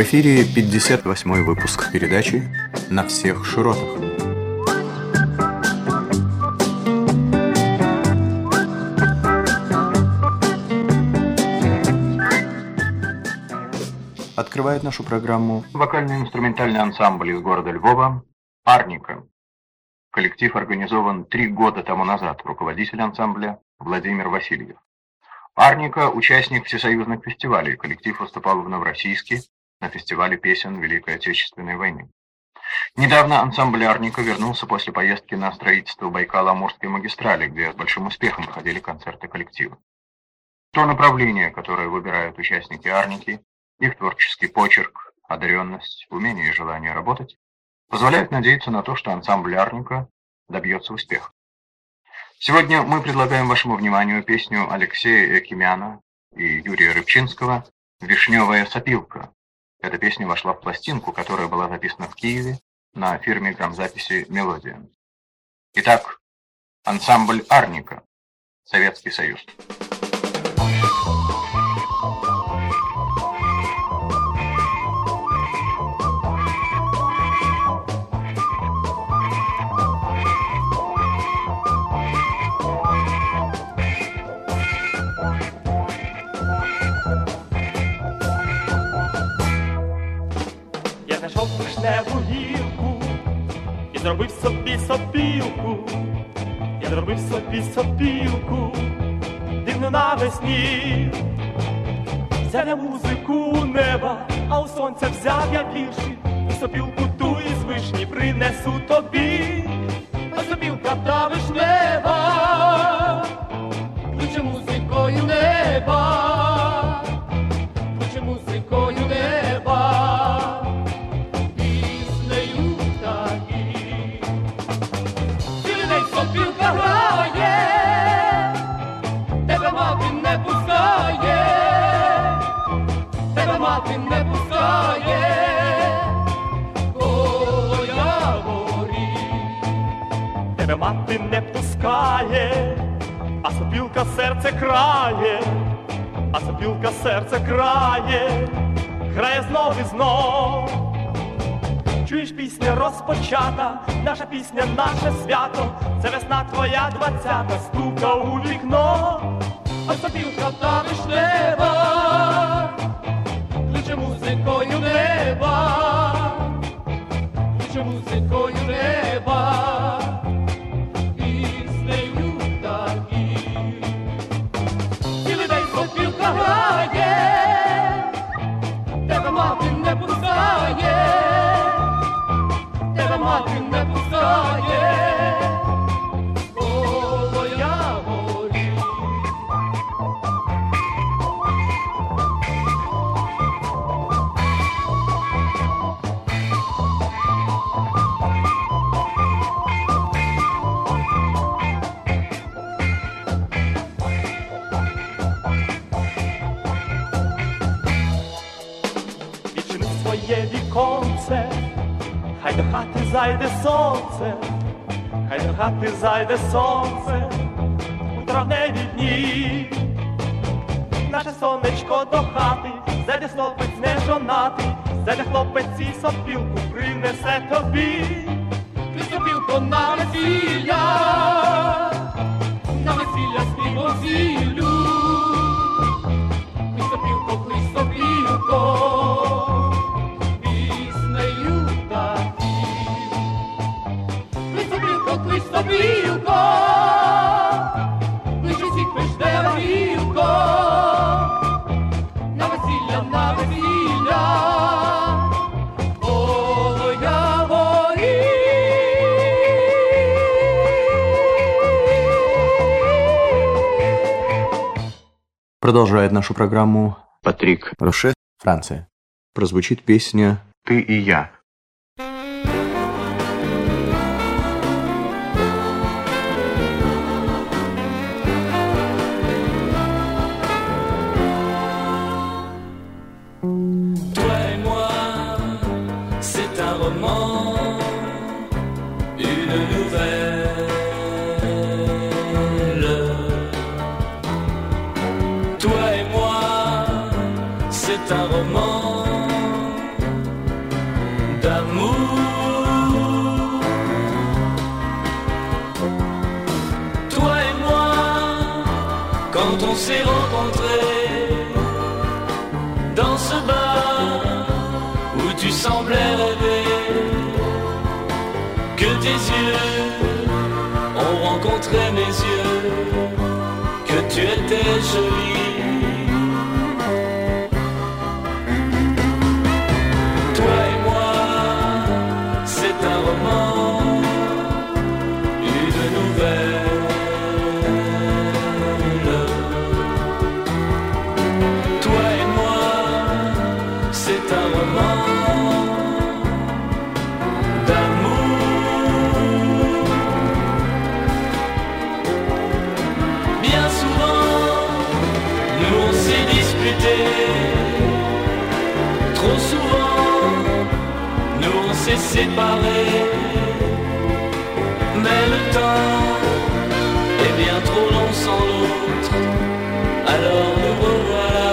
В эфире 58-й выпуск передачи «На всех широтах». Открывает нашу программу вокально-инструментальный ансамбль из города Львова «Арника». Коллектив организован 3 года тому назад. Руководитель ансамбля Владимир Васильев. «Арника» – участник всесоюзных фестивалей. Коллектив выступал в Новороссийске на фестивале песен Великой Отечественной войны. Недавно ансамбль «Арника» вернулся после поездки на строительство Байкало-Амурской магистрали, где с большим успехом проходили концерты коллектива. То направление, которое выбирают участники «Арники», их творческий почерк, одаренность, умение и желание работать, позволяют надеяться на то, что ансамбль «Арника» добьется успеха. Сегодня мы предлагаем вашему вниманию песню Алексея Экимяна и Юрия Рыбчинского «Вишневая сопилка». Эта песня вошла в пластинку, которая была записана в Киеве на фирме грамзаписи «Мелодия». Итак, ансамбль «Арника», Советский Союз. Знайшов вишневу гілку і зробив собі сопілку, я зробив собі сопілку, дивну навесні. Взяв я музику неба, а у сонця взяв я вірші, і сопілку ту із вишні принесу тобі. А сопілка та вишнева, кличе музикою неба, кличе музикою неба. Сопілка грає, тебе мати не пускає, тебе мати не пускає, коло яворі. Тебе мати не пускає, а сопілка серце крає, а сопілка серце крає, грає знов і знов. Чуєш, пісня розпочата, наша пісня, наше свято, це весна твоя 20-та, стука у вікно. А сопілка та вишнева, кличе музикою неба, кличе музикою неба, піснею птахів. Цілий день сопілка грає, тебе мати не пускає, тебе мати не пускає, коло яворі. Відчини своє віконце, хай до хати зайде сонце, хай до хати зайде сонце у травневі дні. Наше сонечко до хати, зайде хлопець нежонатий, зайде хлопець і сопілку принесе тобі. Ти сопілко на весілля співом зіллю. Ти сопілко, ти сопілко, сопілко, кличе всіх вишнева гілко, на весілля, коло яворі. Продолжает нашу программу Патрик Роше, Франция. Прозвучит песня «Ты и я». Toi et moi, c'est un roman. quand on s'est rencontrés dans ce bar où tu semblais rêver, que tes yeux ont rencontré mes yeux, que tu étais jolie. Toi et moi, c'est un roman, une nouvelle. Toi et moi, c'est un roman d'amour. Bien souvent, nous on s'est disputés. Trop souvent, nous on s'est séparés. Mais le temps est bien trop long sans l'autre. Alors nous revoilà.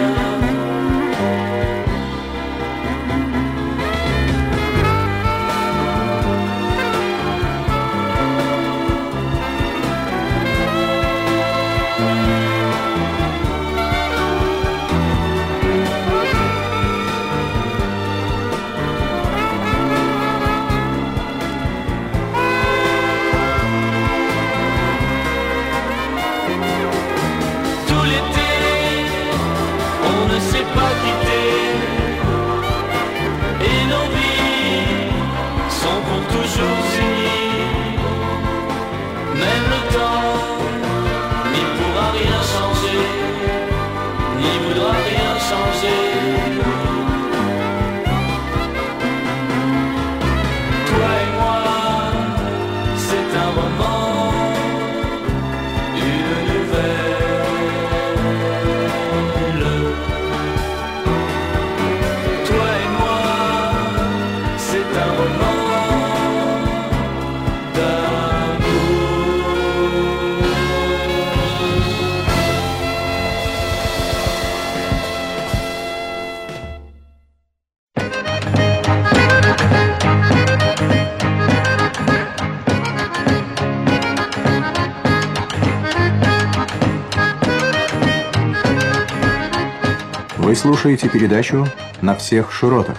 Вы слушаете передачу «На всех широтах».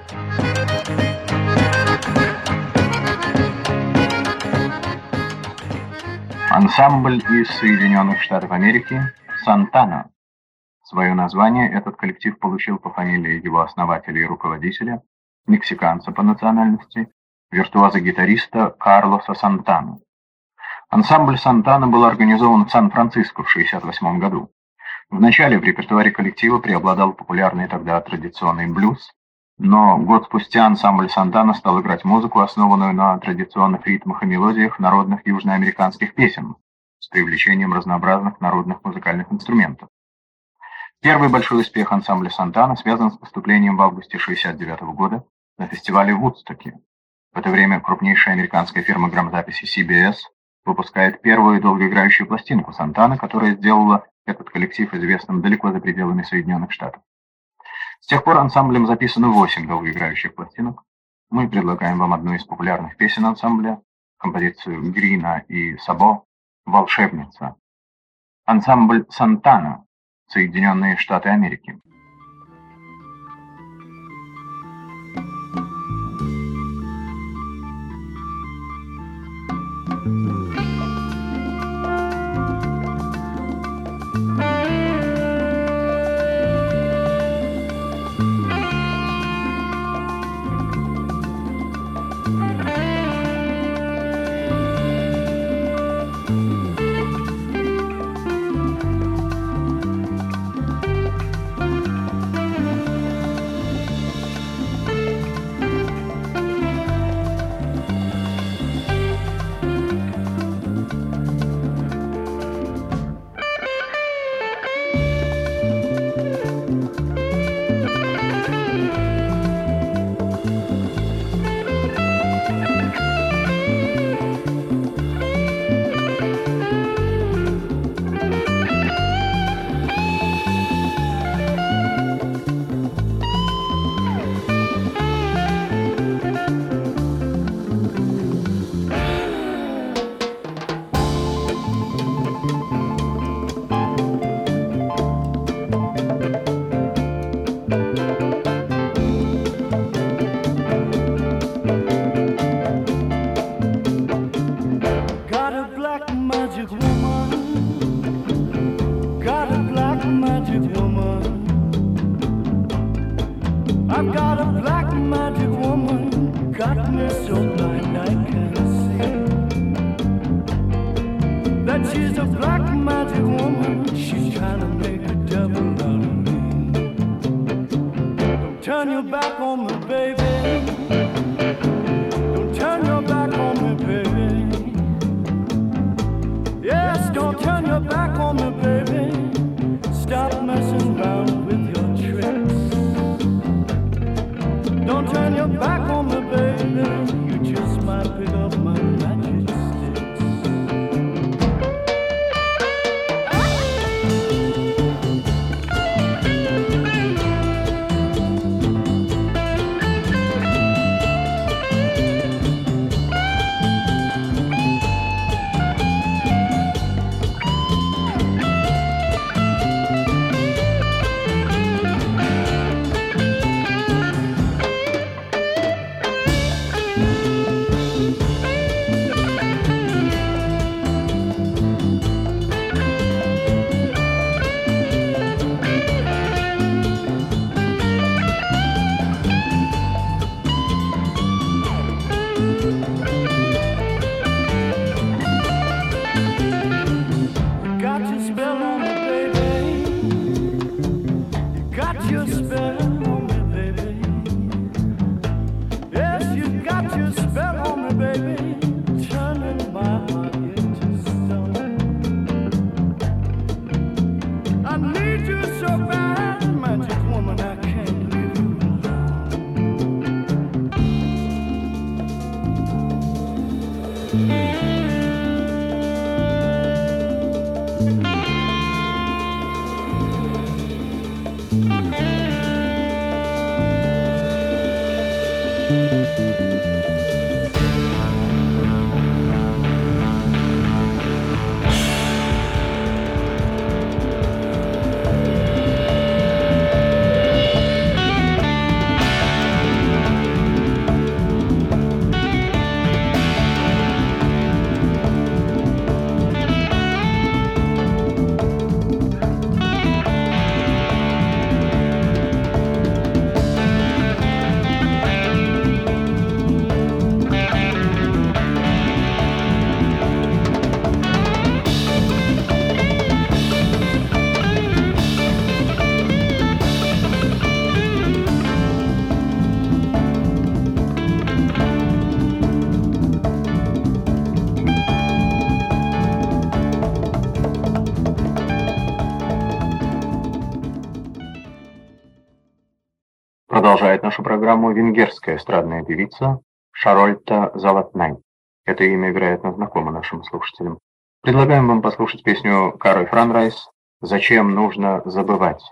Ансамбль из Соединенных Штатов Америки «Сантана». Свое название этот коллектив получил по фамилии его основателя и руководителя, мексиканца по национальности, виртуоза-гитариста Карлоса Сантаны. Ансамбль «Сантана» был организован в Сан-Франциско в 1968 году. Вначале в репертуаре коллектива преобладал популярный тогда традиционный блюз, но год спустя ансамбль «Сантана» стал играть музыку, основанную на традиционных ритмах и мелодиях народных южноамериканских песен, с привлечением разнообразных народных музыкальных инструментов. Первый большой успех ансамбля «Сантана» связан с выступлением в августе 1969 года на фестивале в Вудстоке. В это время крупнейшая американская фирма грамзаписи CBS выпускает первую долгоиграющую пластинку «Сантана», которая сделала этот коллектив известным далеко за пределами Соединенных Штатов. С тех пор ансамблем записано 8 долгоиграющих пластинок. Мы предлагаем вам одну из популярных песен ансамбля, композицию Грина и Сабо «Волшебница». Ансамбль «Сантана», Соединенные Штаты Америки. magic woman, got a black magic woman. I've got a black magic woman, got me so blind I can't see that she's a black magic woman. She's trying to make a devil out of me. Don't turn your back on me, baby. Don't turn your back on me, baby. Yes, don't turn your back on me, baby. Stop messing around with your tricks. Don't turn your back on me, baby. You just might pick up my magic sticks. Продолжает нашу программу венгерская эстрадная певица Шарольта Залатнай. Это имя, вероятно, знакомо нашим слушателям. Предлагаем вам послушать песню Карой Франрайс «Зачем нужно забывать».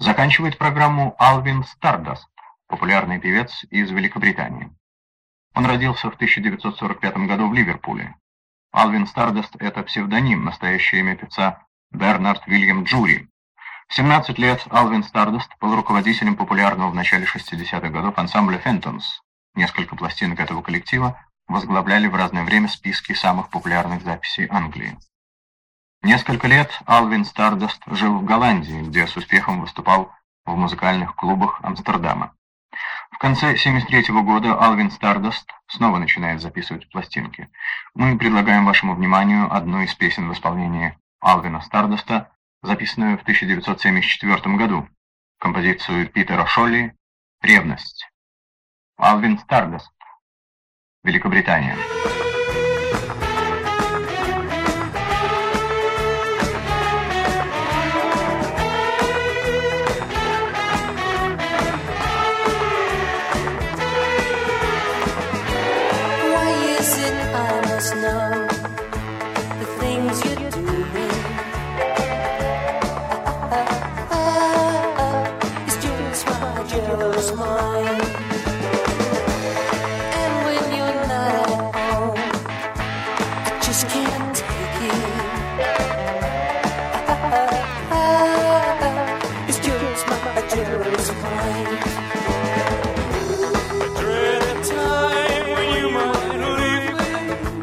Заканчивает программу Алвин Стардаст, популярный певец из Великобритании. Он родился в 1945 году в Ливерпуле. Алвин Стардаст – это псевдоним, настоящее имя певца Бернард Вильям Джури. В 17 лет Алвин Стардаст был руководителем популярного в начале 60-х годов ансамбля Фентонс. Несколько пластинок этого коллектива возглавляли в разное время списки самых популярных записей Англии. Несколько лет Алвин Стардаст жил в Голландии, где с успехом выступал в музыкальных клубах Амстердама. В конце 1973 года Алвин Стардаст снова начинает записывать пластинки. Мы предлагаем вашему вниманию одну из песен в исполнении Алвина Стардаста, записанную в 1974 году, композицию Питера Шолли «Ревность». Алвин Стардаст, Великобритания. Know the things you're doing. It's just my jealous mind. And when you're not at home, I just can't take it. It's just my jealous mind. I dread the time when you might leave me.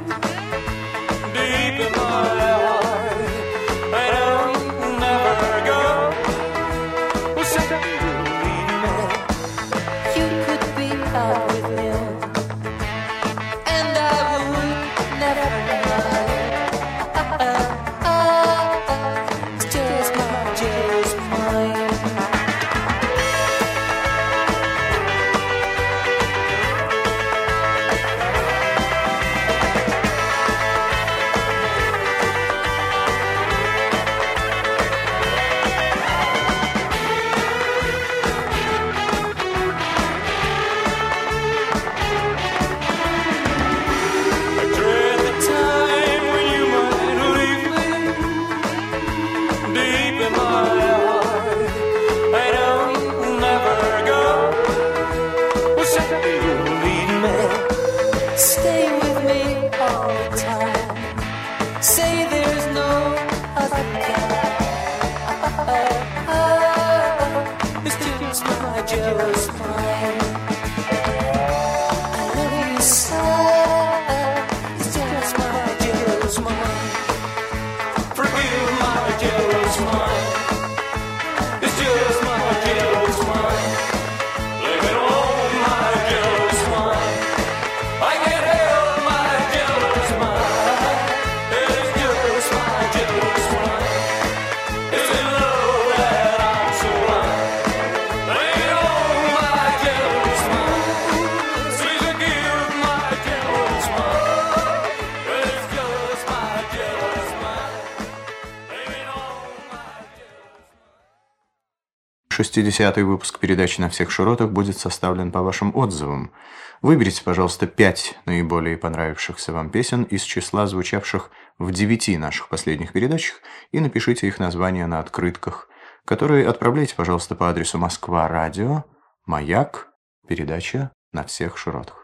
Шестидесятый выпуск передачи «На всех широтах» будет составлен по вашим отзывам. Выберите, пожалуйста, 5 наиболее понравившихся вам песен из числа звучавших в 9 наших последних передачах и напишите их названия на открытках, которые отправляйте, пожалуйста, по адресу Москва, радио, Маяк, передача «На всех широтах».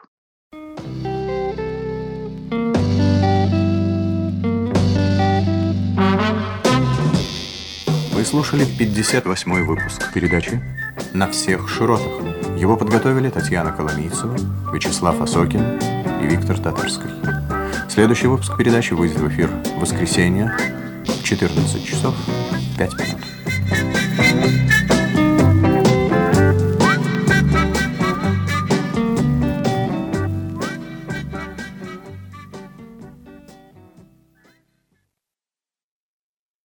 Вы слушали 58-й выпуск передачи «На всех широтах». Его подготовили Татьяна Коломийцева, Вячеслав Осокин и Виктор Татарский. Следующий выпуск передачи выйдет в эфир в воскресенье в 14 часов 5 минут.